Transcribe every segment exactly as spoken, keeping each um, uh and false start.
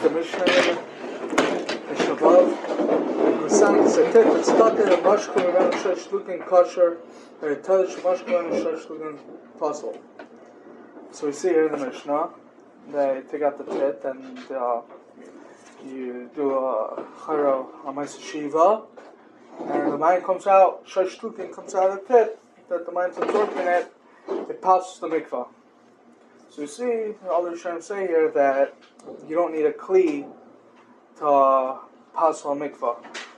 the Mishnah, Mishnah Vav. L'san setet tztate l'mashku v'men shesh lukin kosher v'etel sh'mashku v'men shesh lukin puzzle. So we see here in the Mishnah, they take out the tit and uh, you do a chayra a ma'aser shiva, and the mind comes out, shesh lukin comes out of the tit, that the mind's absorbed in it, it passes the mikvah. So you see, all they're trying to say here that you don't need a kli to pass a mikvah.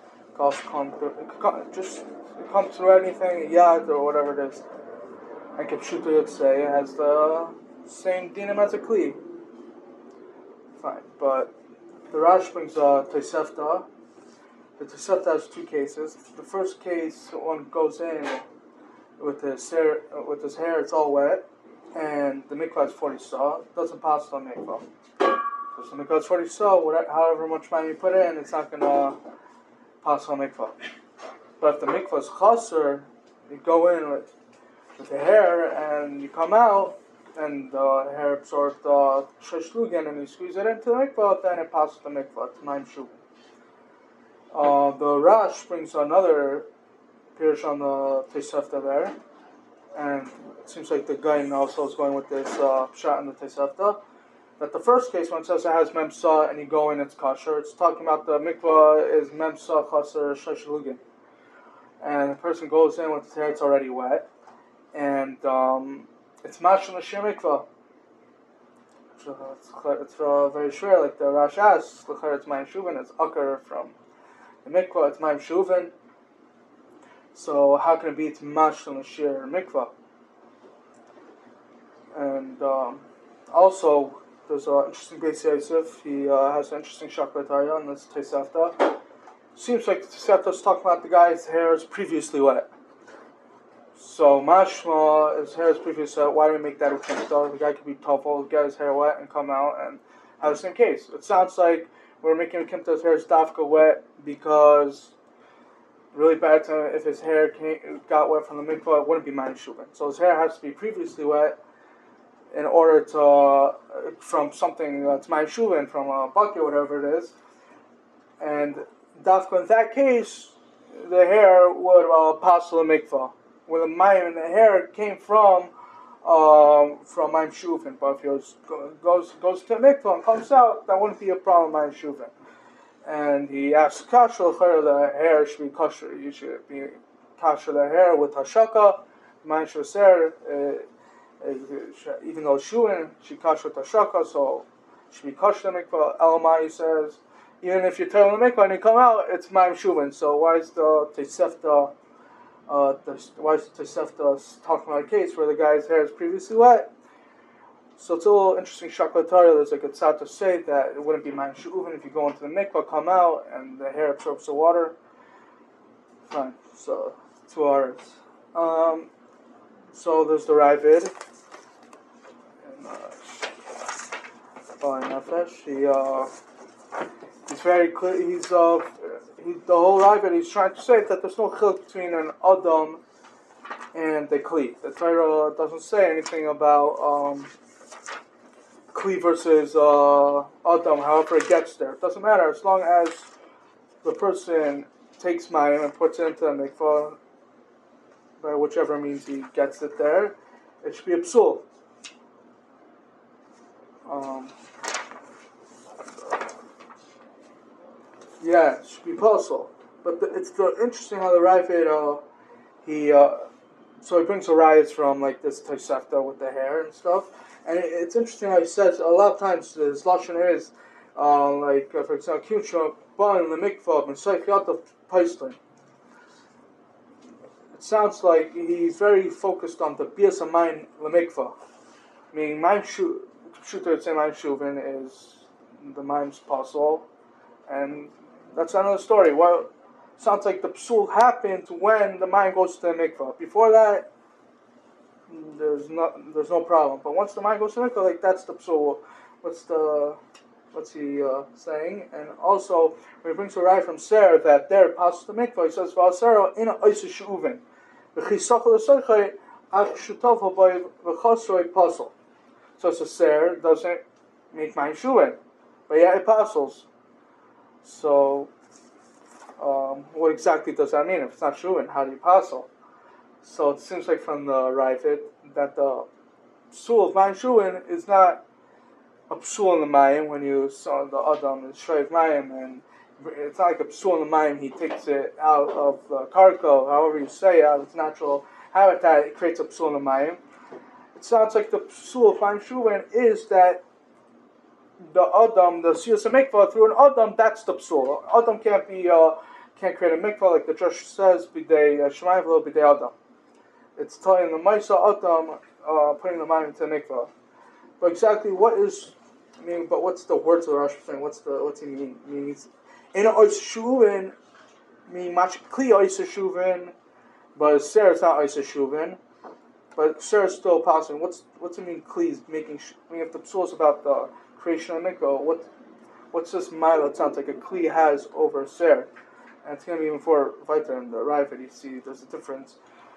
It just it comes through anything, a yad or whatever it is. Like Kipshuta would say, it has the same dinim as a kli. Fine, but the Rash brings a Tosefta. The Tosefta has two cases. The first case, one goes in with his hair, with his hair, it's all wet. And the mikvah is forty saw, doesn't pass the mikvah. So the mikvah is forty saw, however much money you put in, it's not going to pass the mikvah. But if the mikvah is chaser, you go in with, with the hair and you come out, and the hair absorbs the sheshlugin and you squeeze it into the mikvah, then it passes the mikvah, to nine shu. Uh, the Rash brings another pirush on the Tosefta there. And it seems like the guy also is going with this uh, shot in the Tosefta. That the first case, when it says it has memsa and you go in, it's kosher, it's talking about the mikvah is memsa, chaser, sheshlugin. And the person goes in with his hair, it's already wet. And um, it's mashal nashir mikvah. It's, it's uh, very sure, like the Rash asks, it's ma'im shuvin, it's akar from the mikvah, it's ma'im shuvin. So how can it be to mashal nashir mikvah? And um, also, there's an interesting Beis Yosef. He uh, has an interesting shaklataya on this Tosefta. Seems like the Tosefta is talking about the guy's hair is previously wet. So mashma, his hair is previously wet. Why do we make that a kimta? The guy could be tofel, get his hair wet, and come out and have the same case. It sounds like we're making a kimta. His hair is dafka wet because really bad time if his hair came, got wet from the mikvah, it wouldn't be ma'im shuvin. So his hair has to be previously wet in order to, uh, from something that's ma'im shuvin, from a bucket or whatever it is. And dafka in that case, the hair would uh, pass the mikvah. When the ma'im in the hair came from um, from ma'im shuvin, but if it goes goes to the mikvah and comes out, that wouldn't be a problem ma'im shuvin. And he asks kasher, the hair should be kosher. You should be kasher the hair with hashaka. Ma'im shaser, even though shuin, she kasher with hashaka, so should be kosher the mikvah. Elamai says, even if you turn the mikvah and you come out, it's ma'im shuvin. So why is the Tosefta, uh, why is the Tosefta talking about a case where the guy's hair is previously wet? So it's a little interesting shaklatari. There's like a tzad to say that it wouldn't be ma'im shuvin if you go into the mikvah, come out, and the hair absorbs the water. Fine. So two hours. Um, so there's the Ravid. And uh, Nefesh. He uh, he's very clear. He's uh, he, the whole Ravid. He's trying to say that there's no chiluk between an adam and the kli. The Torah doesn't say anything about um. Kli versus uh, Adam, however it gets there. It doesn't matter, as long as the person takes ma'im and puts it into the mikvah, by whichever means he gets it there, it should be a psul. Um, yeah, it should be puzzle. But the, it's the, interesting how the Ravid, uh, he, uh, so he brings the riots from like this Tosefta with the hair and stuff. And it's interesting how he says a lot of times his lashon is uh, like uh, for example, "Kimshra ban the mikvah and seifiyat of paistin." It sounds like he's very focused on the bias of ma'im the mikvah, meaning ma'im shu. Shooter would say ma'im shuvin is the ma'im's pasul, and that's another story. Well, it sounds like the psul happened when the ma'im goes to the mikvah. Before that, There's no, there's no problem. But once the mind goes to mikvah, like that's the psul. What's the, what's he uh, saying? And also, when he brings a raya from Ser that there passes the mikvah, he says, "V'asera ina oisa sheuvin, v'chisach l'soichay ach shutov haboy v'chasroi pasul." So it's a Ser doesn't make ma'im shuvin, but yeah, apostles. So, um, what exactly does that mean? If it's not shuvin, how do you apostle? So it seems like from the Ravid that the psul of mayim shuvin is not a psul in the mayim when you saw the adam is shayv mayim, and it's not like a psul in the mayim. He takes it out of the karko, however you say it, out of its natural habitat. It creates a psul in the mayim. It sounds like the psul of mayim shuvin is that the adam, the siyas mikvah through an adam, that's the psul. Adam can't be uh, can't create a mikvah like the Drush says b'day shemayim v'lo b'day adam. It's telling the Maisa Adam uh, putting the mind into the mikvah. But exactly what is, I mean, but what's the words of the Rosh saying? What's the, what's he mean? I mean, he's, in ois shuvin, mean, mach kli ois shuvin, but Sarah is not ois shuvin, but Sarah's still passing. What's, what's it mean, kli is making, I mean, if the psul is about the creation of mikvah, what, what's this mile it sounds like a kli has over Sarah? And it's going to be even for Vita and the Ravid, you see, there's a difference.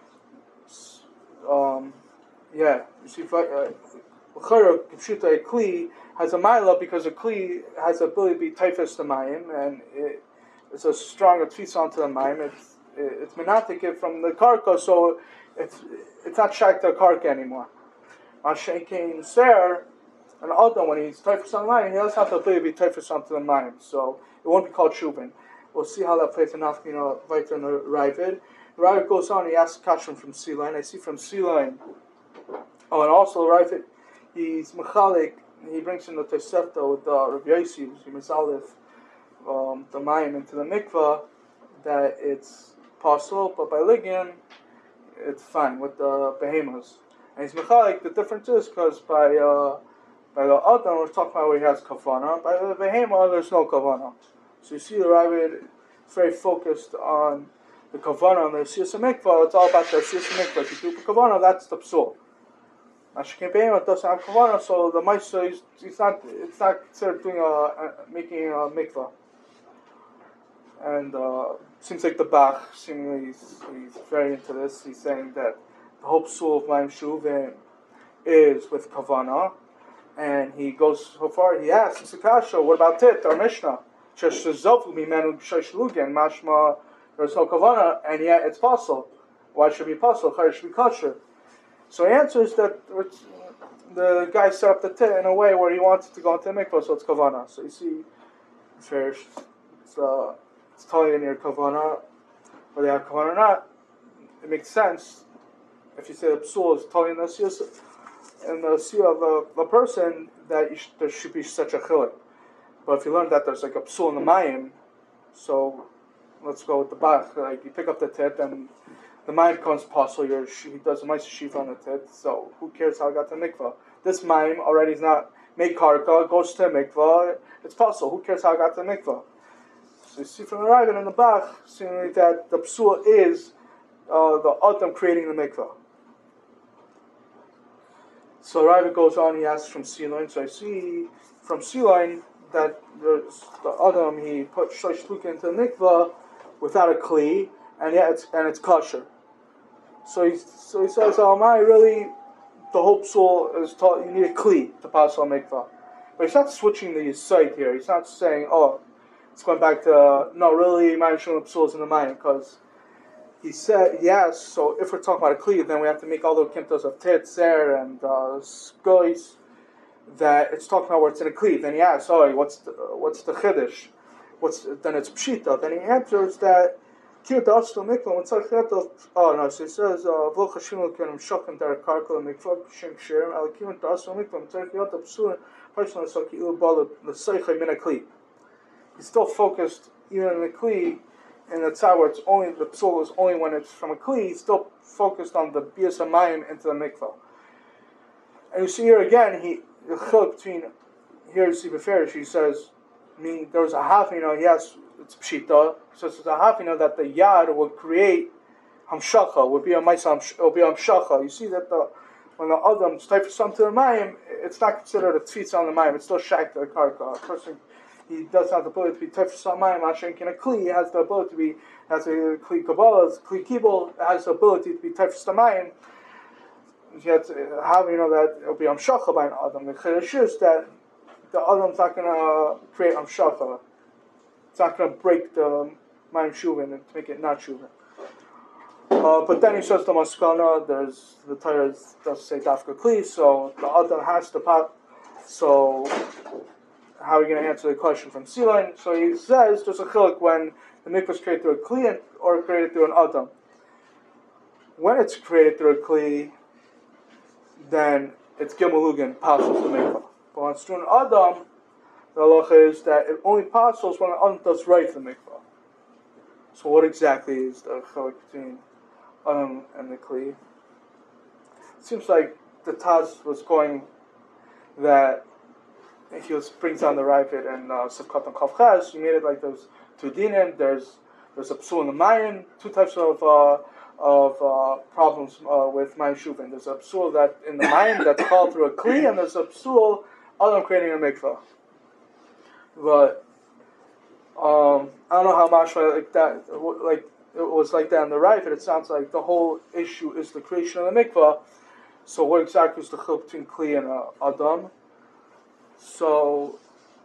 Um, yeah, you see, uh, a kli has a mila because a kli has the ability to be typhus to mayim, and it, it's a stronger tfisa onto the mayim. It's it's menatik from the karka, so it's it's not shak to karka anymore. Mashenkein ser, an adam when he's typhus on the mayim, he doesn't have the ability to be typhus onto the mayim, so it won't be called shuvin. We'll see how that plays in Nafkina Vayter and Ravid. Ravid goes on, he asks Kashim from Sea Line. I see from Sea Line. Oh, and also Ravid, he's Mechalik, he brings in the Tosefta with uh, Rabbi Yossi, who's Mizalif, um, the Mayim into the Mikvah, that it's possible, but by Ligian, it's fine with the Behemoths. And he's Mechalik, the difference is because by, uh, by the Adam, we're talking about where he has Kavana, by the Behemoth, there's no Kavana. So you see the Ravid is very focused on the Kavanah and the Siyas Mikvah. It's all about the Siyas Mikvah. If you do Kavanah, that's the psul. Mashikin Behemoth doesn't have Kavanah, so the Maisa, he's, he's not, it's not considered doing a, a, making a Mikvah. And uh, seems like the Bach, seemingly he's, he's very into this. He's saying that the whole psul of Mayim Shuvin is with Kavanah. And he goes so far, he asks, Sikasha, what about Tit, our Mishnah? There's no kavana, and yet it's possible. Why should it be possible? It should be kosher. So he answers that the guy set up the tit in a way where he wants it to go into the mikvah, so it's kavana. So you see, first, it's, uh, it's telling you in your kavana, whether they have kavana or not. It makes sense if you say the psul is telling the siyah and the siyah of the, the person that you sh- there should be such a chilek. But if you learn that there's like a psul in the mayim, so let's go with the bach. Like you pick up the tit and the mayim becomes possible. You're, he does a nice sheaf on the tit. So who cares how it got to mikvah? This mayim already is not make karka, goes to mikvah. It's possible. Who cares how it got to mikvah? So you see from the Ravid and the bach, seemingly that the psul is uh, the autumn creating the mikvah. So Ravid goes on. He asks from Siloin. So I see from Siloin that there's the Adam, he put shlosh luka into the mikvah without a kli, and yet it's and it's kosher. So he so he says, "Oh my, really? The whole psul is taught you need a kli to pass on mikvah." But he's not switching the site here. He's not saying, "Oh, it's going back to no, really, mayim shulin psul is in the mayim," because he said he asked. So if we're talking about a kli, then we have to make all the kimtos of tit, ser, and uh, skois. That it's talking about where it's in a kli. Then he asks, "Oh, what's the, what's the chiddush? What's then it's pshita?" Then he answers that kiyut aslo mikvah. What's the chiddush? Oh no, so he says, "V'lo chashinu kenim shokim der karkel mikvah shem shirim al kiyut aslo mikvah mitzarich yot psul personally so ki ilu bal l'seicha min a kli." He's still focused even in the kli, and that's how where it's only the psul is only when it's from a kli. He's still focused on the bias hamayim into the mikvah. And you see here again, he. The chiluk between here you see Beferish, he says, I mean, there was a half, you know, yes, it's pshita, so it's a half, you know, that the yad would create hamshacha, would be a maisa, will be hamshacha. You see that the when the adam type something to the mayim, it's not considered a tzvitz on the mayim, it's still shak to the karka. A person, he does have the ability to be type on the mayim, Hashem can a kli, he has the ability to be, has a kli kabbalah, kli kibul, has the ability to be type on the mayim. Yet, how you know that it'll be amshacha by an adam? The chiddush is that the Adam's not going to create Amshacha. It's not going to break the Mayim Shuvin and make it not Shuvin. Uh, but then he says the Maskana, there's, the Torah does say Dafka Kli, so the Adam has to pot. So, how are you going to answer the question from Silan? So he says there's a chiluk when the mikvah is created through a Kli or created through an Adam. When it's created through a Kli, then it's Gimelugin, passes the mikvah. But when it's through an Adam, the halacha is that it only passes when an Adam does right the mikvah. So what exactly is the chiluk between Adam and the Kli? It seems like the Taz was going that he was, brings down the Ravid and Sivkat and Kavchaz. He made it like there's two dinim. There's there's a psul and a mayin. Two types of uh, of uh, problems uh, with mayin shuvin. There's a psul that in the mayin that's called through a kli, and there's a psul Adam creating a mikvah. But um, I don't know how much like that like it was like that in the Ravid. It sounds like the whole issue is the creation of the mikvah. So what exactly is the chiluk between Kli and uh, Adam? So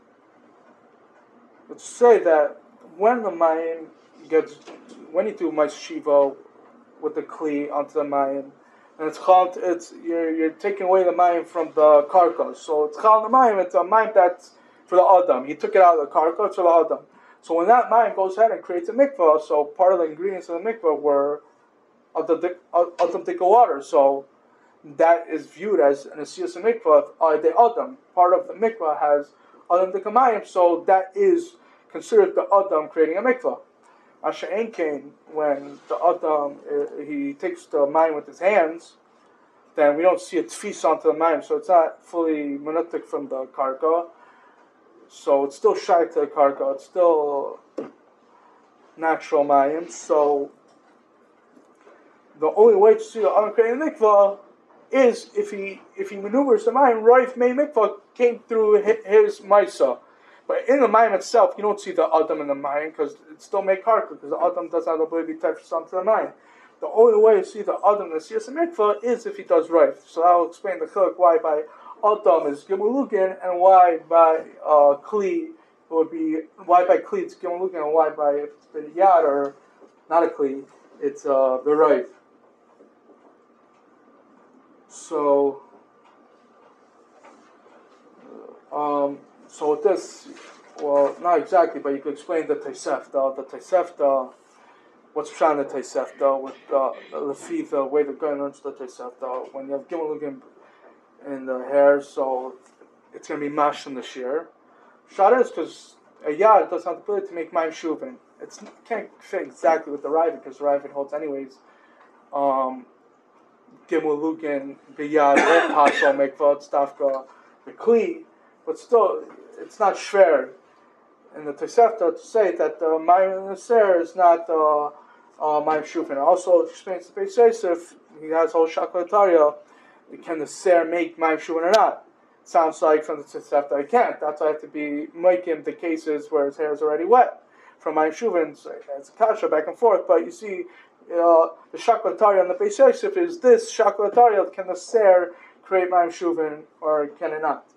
let's say that when the Mayim gets, when you do Ma'is Shiva with the Kli onto the Mayim, and it's called, it's you're you're taking away the Mayim from the Karka. So it's called the Mayim, it's a Mayim that's for the Adam. He took it out of the Karka, it's for the Adam. So when that Mayim goes ahead and creates a mikvah, so part of the ingredients of the mikvah were Adam Dika water. So that is viewed as an asiyas mikvah uh, the Adam. Part of the mikvah has Adam Dikamayim, so that is considered the Adam creating a mikvah. Asher Ein Kain, when the Adam uh, he takes the mayim with his hands, then we don't see a tfis onto the mayim, so it's not fully monotic from the karka. So it's still shy to the karka. It's still natural mayim. So the only way to see the Adam creating a mikvah is if he if he maneuvers the mayim, Raif Mei Mikvah came through his Maisa. But in the mayim itself, you don't see the Adam in the mayim because it still make karka, because the Adam does not have the ability to touch something to the mayim. The only way to see the Adam in the Siyas Mikvah is if he does Raif. So I'll explain the chiluk why by Adam is Gimulugin and why by uh, Kli it would be, why by Kli it's Gimulugin and why by, if it's been Yad or not a Kli, it's uh, the Raif. So, um, so with this, well, not exactly, but you could explain the Tosefta, the Tosefta, what's trying the Tosefta with uh, the Lefi, the way they're going into the Tosefta. When you have Gimel in the hair, so it's going to be mash in the shear. Shot is because a yad doesn't have the ability to make Mayim Shuvin. It can't fit exactly with the Ravid because the Ravid holds anyways. Um, Gimel Lugin, Biyad, Pasal, Mikvah, Stavka, the Kli, but still, it's not shver in the Tosefta to say that the Mayim Naser is not uh, uh, Mayim Shuvin. Also, it explains the Beis Yosef, he has whole Shaklataria, can the Ser make Mayim Shuvin or not? It sounds like from the Tosefta, I can't. That's why I have to be making the cases where his hair is already wet. From Mayim Shuvin, so it's a kasha back and forth, but you see, Uh, the Shaklatari on the Beis Yosef is this Shaklatari, can the Ser create Mayim Shuvin or can it not?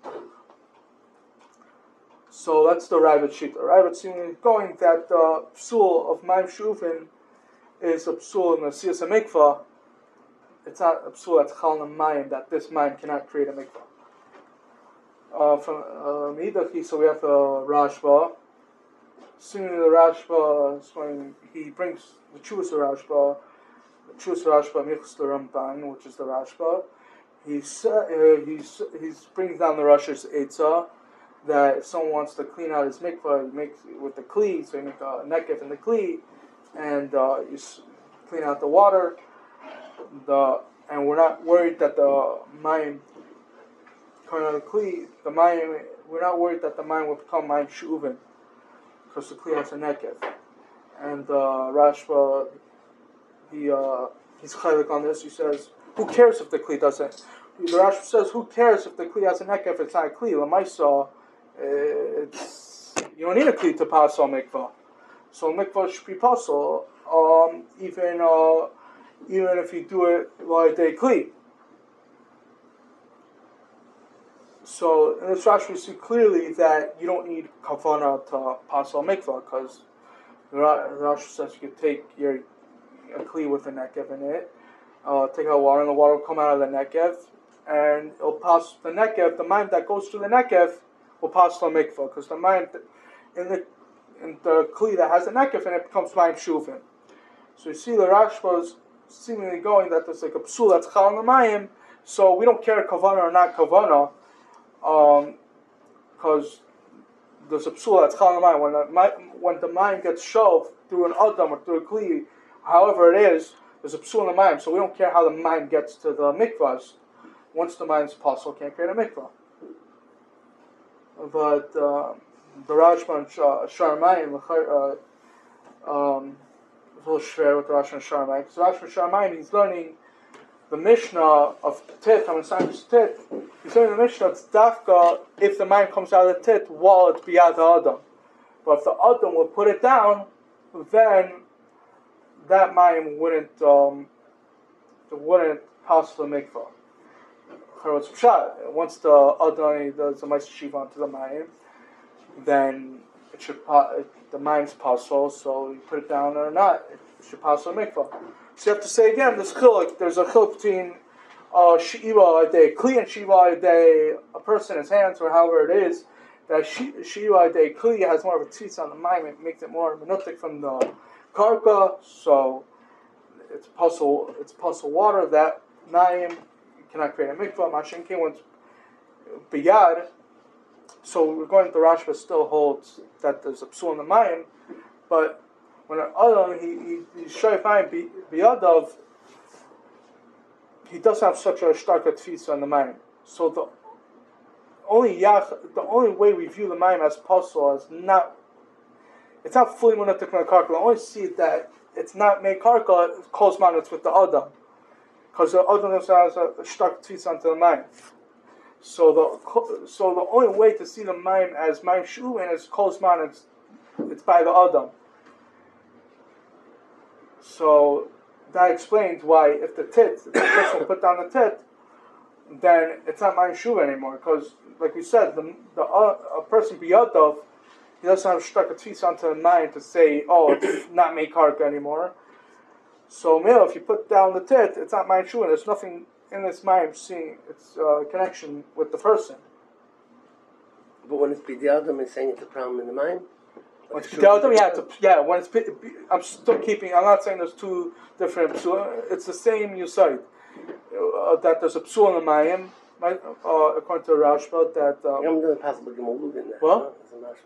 So that's the Ravid Shita. Ravid seemingly going that the uh, psul of Mayim Shuvin is a psul in the Siyas Mikvah. It's not a psul that's Chal Mayim, that this Mayim cannot create a Mikvah. Uh, from Midaki, uh, so we have the uh, Rashba. Seemingly the Rashba, when he brings the Chuvas Rashba, the Chuvas Rashba Michus the Ramban, which is the Rashba, he uh, he's he's brings down the Rosh's Eitzah that if someone wants to clean out his mikvah, he makes it with the kli, so you make a nekef in the kli, and uh, you clean out the water. The and we're not worried that the mayim coming out of the kli, the mayim, we're not worried that the mayim will become mayim shuvin, because the kli has a nekef. And uh, Rashba, he uh, he's chaylik on this. He says, "Who cares if the kli doesn't?" The Rashba says, "Who cares if the kli has a nekef? It's not a kli. Lamaisa, it's you don't need a kli to pass on mikvah. So mikvah should be possible, um, even uh, even if you do it like a kli." So in this Rashi we see clearly that you don't need kavana to pass al mikvah, because the Rashi says you could take your a kli with a nekev in it, uh, take out water, and the water will come out of the nekev, and it'll pass the nekev. The mind that goes through the nekev will pass the mikvah, because the mind in the in the kli that has the nekev in it becomes mayim shuvim. So you see the Rashi was seemingly going that there's like a psul that's chal in the mayim, so we don't care kavana or not kavana, because um, there's a psul that's chal in the mayim. When the when the mind gets shoved through an adam or through a kli, however it is, there's a psul in the mayim, so we don't care how the mind gets to the mikvahs. Once the mind's possible, can't create a mikvah. But uh, the Rashba and Shar Mayim, uh, um, it's a little schwer with the Rashba and Shar Mayim. Because Rashba and Shar Mayim, he's learning the Mishnah of Tit, I'm saying Tit. He's learning the Mishnah, it's dafka if the mind comes out of the Tit while it's biyad Adam. But if the Adam will put it down, then that mayim wouldn't um, wouldn't pass the mikvah. Once the Adonai does the Ma'aseh Shiva onto the mayim, then it should the mayim's possible. So you put it down or not, it should pass the mikvah. So you have to say again, there's chiluk. There's a chiluk between uh, shiva a day, kli and shiva a day, a person, his hands, or however it is. That shiva a day, kli has more of a tzitz on the mayim. It makes it more minutik from the karka, so it's puzzle. It's puzzle water that mayim you cannot create a mikvah. Mashin came once biyad. So we're going to Rashba still holds that there's a psul in the mayim, but when an adam he he he's shoyfayim biyadav, he doesn't have such a stark tfisa in the mayim. So the only yach, the only way we view the mayim as puzzle is not. It's not fully monotic from the karka. We only see that it's not made karka, it's close man, it's with the adam. Because the adam has a stark tfisa onto the mayim. So the so the only way to see the mayim as mayim shuvin is close man, it's, it's by the adam. So that explains why if the tit, if the person will put down the tit, then it's not mayim shuvin anymore. Because like we said, the the uh, a person biyadav, he doesn't have stuck a tfisa onto the mind to say, oh, it's not made karka anymore. So, male, if you put down the tit, it's not mayim shuvin. There's nothing in this mayim seeing its uh, connection with the person. But when it's b'di'adam, it's saying it's a problem in the mayim? When it's b'di'adam, yeah, to, yeah. When it's I'm still keeping. I'm not saying there's two different. So it's the same yusayid uh, that there's a psul in the mayim. Right, uh, according to Rashba, that um, I'm going to pass the Gemolug in there. What?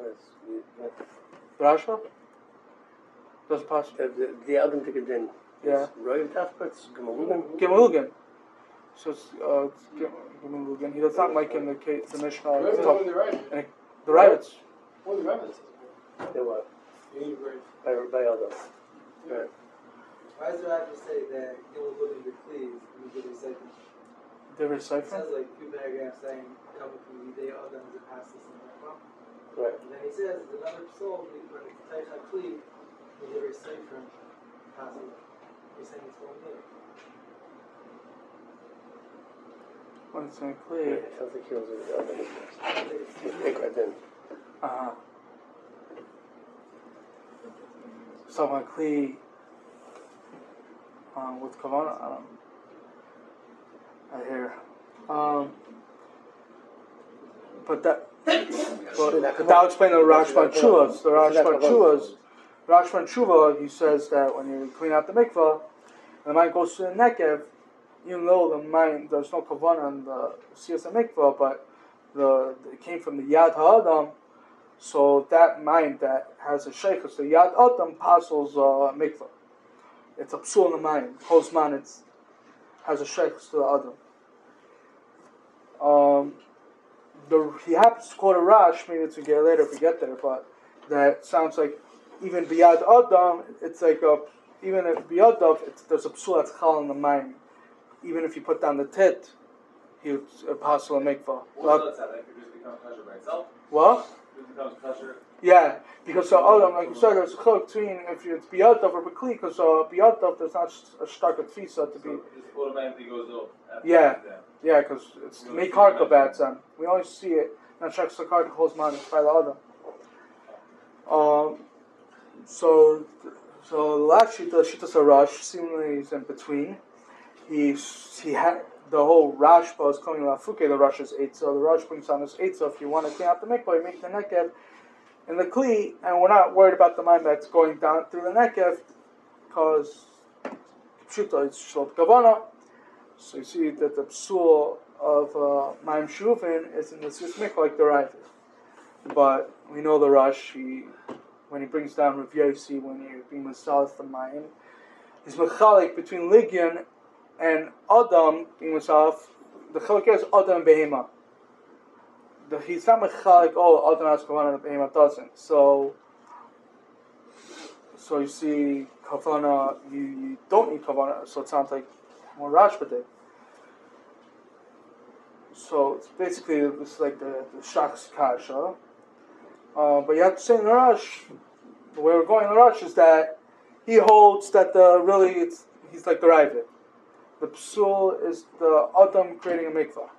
The Rashba doesn't pass. The the Adam took it in. Yeah. Roy Dafka, it's Gemolug. Gemolug. So it's uh, Gemolug. He does not like in the case the Mishnah. Where's the one the right? And the rabbits. What are the rabbits? They what? You need bread. By by Adam. Right. Why does the rabbi say that you will go to the cleave when you do the second? They It recipher? sounds like two paragraphs saying coming from the day of them to pass this in the Right. And then he says there's another soul when it's Taicha cleave when you recipher pass it. He's saying it's one day. When it's in Yeah, clear. it sounds like he was with the Adam. It's big right then. Uh huh. So when clear um, with Kavana, I don't. I hear. Um, but that, well, but that will explain the Rashba Chuvas. The Rashba Chuvas, Rashba Chuva, he says that when you clean out the mikvah, the mind goes to the nekev, even though the mind, there's no kavanah on the siyas mikvah, but the it came from the yad ha'adam, so that mind that has a sheikhus, the yad adam passes uh, mikvah. It's a psul in the mind. Hosman, it's has a sheikhus to the adam. Um, the, he happens to quote a Rash, maybe it's a get later if we get there, but that sounds like even biyad adam, it's like a, even if biyad adam, it's, there's a psul that's chal in the mind. Even if you put down the tit, he would apostle a mikvah. What does that? Like it just becomes kosher by itself? What? It becomes kosher. Yeah, because uh, adam, like you said, there's a chiluk between if it's biyad adam or bekli, because uh, biyad adam there's not a stark tfisa to be. So it just automatically goes up. After Yeah. that. Yeah, because it's We make only see karka the bad son. We only see it. Not shak sakarka holds man by the other. Um. So, so the last shita, Shitas Arash, seemingly is in between. He's he had the whole Rashba is coming Lafuke. The Rosh is eight. So the Rosh brings on this eight. So if you want to clean out the mikvah, you make the nekev in the kli, and we're not worried about the mind that's going down through the nekev, because pshuta is shlot kavana. So you see that the psul of uh, Maim Shuvin is in the sis mikvah like the right. But we know the Rosh, he, when he brings down Rav Yossi, when you're being masalas the Mayim, he's mechalik between Ligyan and Adam being masalaf. The chalik is Adam and Behema. The, he's not mechalik, oh, Adam has kavanah and Behema doesn't. So, so you see, kavanah, you, you don't need kavanah, so it sounds like more Rashba did. So it's basically it's like the, the Shach's Kasha. Uh, but you have to say in the Rush, the way we're going in the Rush is that he holds that the really it's he's like the Ravid. The psul is the Adam creating a mikvah,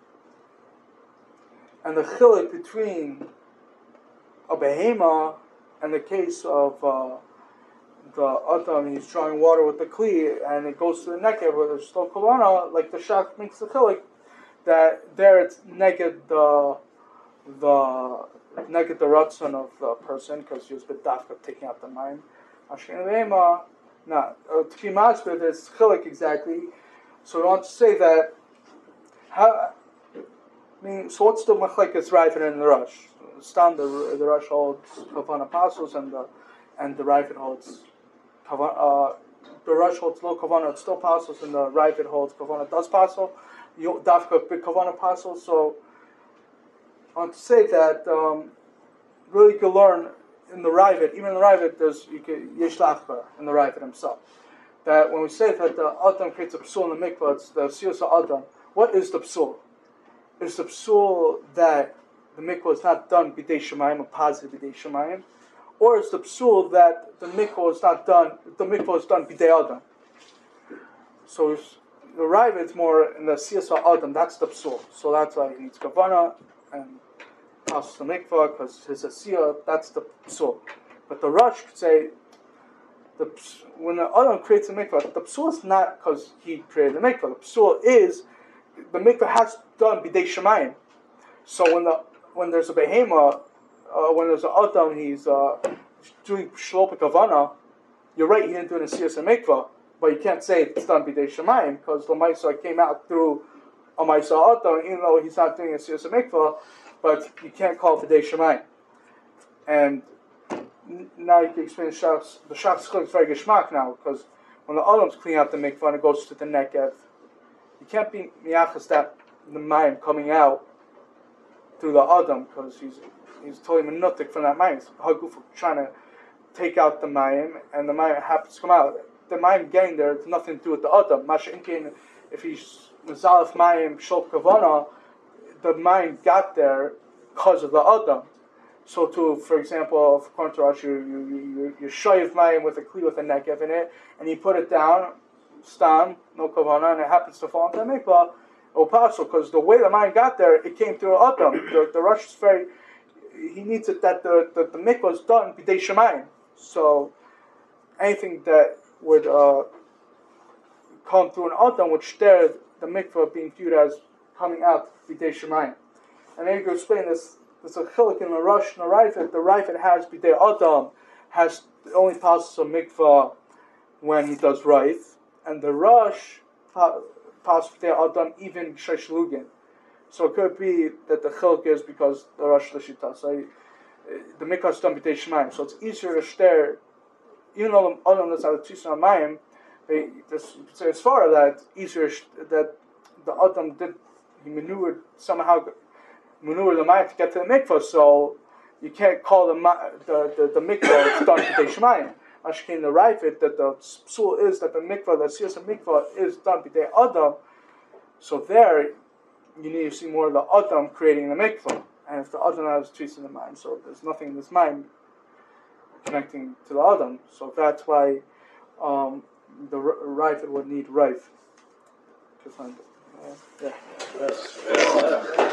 and the chilik between a behema and the case of uh, the Adam, he's drawing water with the kli, and it goes to the nekev where there's still kavanah, like the shach makes the chilik that there it's neged the the neged the ratzon of the person because he was bedafka taking out the mind. Ashken behema, not uh, to be masbid is chilik exactly. So we want to say that. How, I mean, so what's the machlekes Ravid and the Rosh? Stand the the Rosh holds kavanah apostles and the and the Ravid holds kavanah. Uh, the Rosh holds low kavanah, it's still apostles, and the Ravid holds kavanah does apostle. You dafka big kavanah apostle. So I want to say that um, really you can learn in the Ravid, even in the Ravid, there's you can yesh lachbar in the Ravid himself. That when we say that the Adam creates a psul in the mikvah, it's the siyas Adam. What is the psul? Is the psul that the mikvah is not done b'dei shemayim, a positive b'dei shemayim, or is the psul that the mikvah is not done, the mikvah is done b'dei Adam? So if the Ravid is more in the siyas Adam, that's the psul. So that's why he needs kavanah and passes the mikvah because his asiyah, that's the psul. But the Rosh could say, The, when the Adam creates a mikvah, the psul is not because he created the mikvah. The psul is the mikvah has done b'dei shemayim. So when the when there's a behema, uh, when there's an Adam, he's uh, doing shlop kavana. You're right, he didn't do it in siyas and mikvah, but you can't say it's done b'dei shemayim because the ma'isa came out through a ma'isa Adam, even though he's not doing a siyas and mikvah. But you can't call it b'dei shemayim. And now you can explain the shach's the shach's chilik is very geschmack now because when the Adam's clean out the mikvah and it goes to the nekev, you can't be miyachas that the mayim coming out through the Adam because he's he's totally minutik from that mayim. It's Haguf trying to take out the mayim and the mayim happens to come out. The mayim getting there has nothing to do with the Adam. Masha inkin, if he's mezalef mayim shol kavana, the mayim got there because of the Adam. So to, for example, according to Rashi, you you you, you shayiv mayim with a kli with a nekev in it, and you put it down, stam, no kavana, and it happens to fall into the mikvah, opasul, because the way the mayim got there, it came through Adam. The, the Rosh is very, he needs it that the, the, the mikvah is done b'dei shemayim. So anything that would uh, come through an Adam would stir the mikvah being viewed as coming out b'dei shemayim. And then you can explain this. There's a chilik in the Rosh and the Ravid. The Ravid has b'dei Adam, has only passes a mikvah when he does Raif, and the Rosh passes b'dei Adam even sheshlugin. So it could be that the chilik is because the Rosh l'shita. So the mikvah is done b'dei shemayim. So it's easier to stare, even though the Adam is out of tzitzon mayim. So as far as that, it's easier that the Adam did he maneuvered somehow. Maneuver the mayim to get to the mikvah, so you can't call the the the, the mikvah it's done b'dei shemayim. Ashkin the Ravid that the psul is that the mikvah, the siyas of mikvah is done b'dei Adam. So there you need to see more of the Adam creating the mikvah, and if the Adam has trees in the mayim, so there's nothing in this mayim connecting to the Adam. So that's why um, the Ravid would need Raif. Yeah. Yes.